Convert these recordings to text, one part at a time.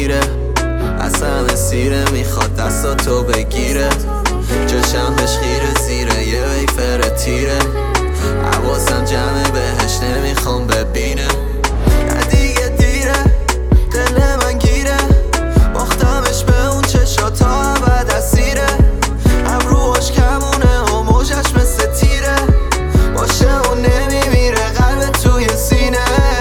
دیره، از همه سیره میخواد دستاتو بگیره، چشمش خیره زیره یه ویفر تیره، حواسم جمعه بهش نمیخوام ببینه، نه دیگه دیره دل من گیره، باختمش به اون چشا تا ابد اسیره، ابروهاش کمونه و موجش مثل تیره، باشه اون نمیمیره قلب توی سینه.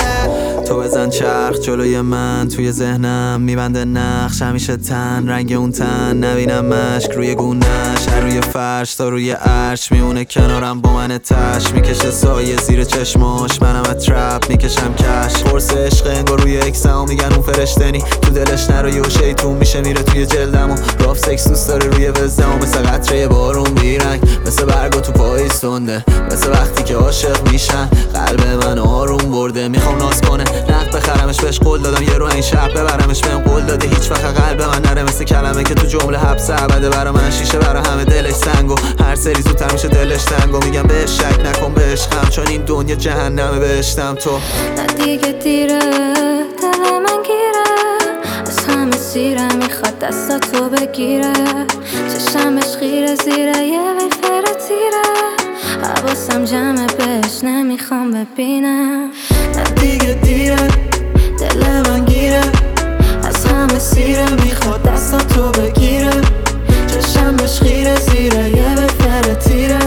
تو بزن چرخ جلوی من توی ذهنم میبنده نقش، همیشه تن رنگ اون تن نبینم مشک روی گونهش، هر روی فرش تا روی عرش میمونه کنارم با من تش، میکشه سایه زیر چشماش منم از ترپ میکشم کش، قرص عشق انگار روی اکسم و میگن اون فرشتنی تو دلش نروی و شیطون میشه میره توی جلدم و راف سکس دوست داره روی وزدم و مثل قطره بارون بیرنگ، مثل برگا تو پاییز سنده، مثل وقتی که عاشق میشن قلب من آروم برده، میخوام ناز کنه نقد بخرمش بهش قول دادم یه رو این شب ببرمش بهم قول داده هیچ وقت قلب من نره مثل کلمه که تو جمله حبس ابده، برا من شیشه برا همه دلش سنگ و هر سری زودتر میشه دلش تنگ و میگم بهش شک نکن به عشقم چون این دنیا جهنمه بهشتم تو. نه دیگه دیره دل من گیره، از همه سیره میخواد دستاتو بگیره، چشمش خیره زیره یه ویفر تیره، حواسم جمعه بهش نمیخوام ببینم، نه دیگه دیره دل من گیره، از همه سیره میخواد دستاتو بگیره، چشمش خیره زیره یه ویفر تیره،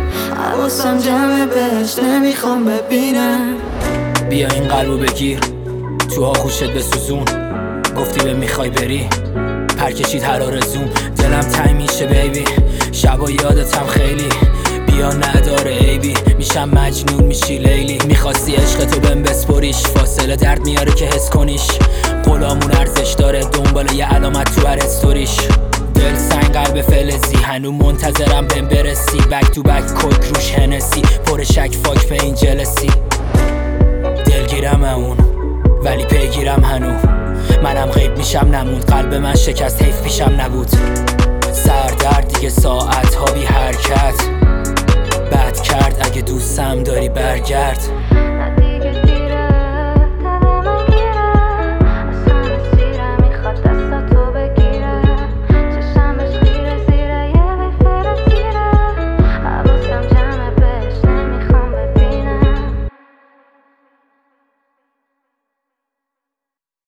حواسم جمعه بهش نمیخوام ببینم. بیا این قلبو بگیر تو آغوشت بسوزون، گفتی به میخوای بری پرکشید هر آرزوم، دلم تنگ میشه بیبی شبا یادتم خیلی، بیا نداره عیبی میشم مجنون میشی لیلی، میخواستی عشقتو بهم بسپریش فاصله درد میاره که حس کنیش، غلامون ارزش داره دنبال یه علامت تو هر استوریش، دل سنگ قلب فلزی هنو منتظرم بهم برسی، بک تو بک کوک روش هنسی پر شک فاک به این جلسی، دلگیرم اون ولی پیگیرم هنو، منم غیب میشم نموند قلب من شکست حیف پیشم نبود، سردرد دیگه ساعت ها بی حرکت، بد کرد اگه دوستم داری برگرد.